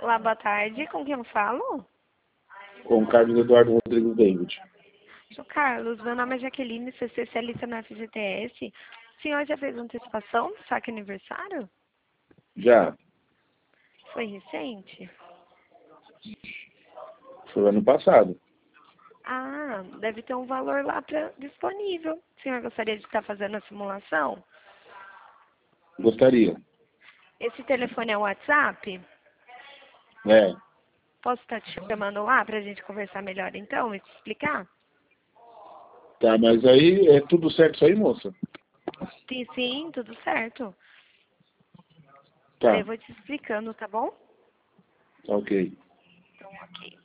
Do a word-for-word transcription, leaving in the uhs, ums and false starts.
Olá, boa tarde. Com quem eu falo? Com Carlos Eduardo Rodrigues David. Sou Carlos, meu nome é Jaqueline, sou especialista na F G T S. O senhor já fez antecipação do saque aniversário? Já. Foi recente? Foi ano passado. Ah, deve ter um valor lá pra, disponível. O senhor gostaria de estar fazendo a simulação? Gostaria. Esse telefone é o WhatsApp? É. Posso estar te chamando lá pra gente conversar melhor então e te explicar? Tá, mas aí é tudo certo isso aí, moça? Sim, sim, tudo certo. Daí Tá. eu vou te explicando, tá bom? Tá ok. Então, ok.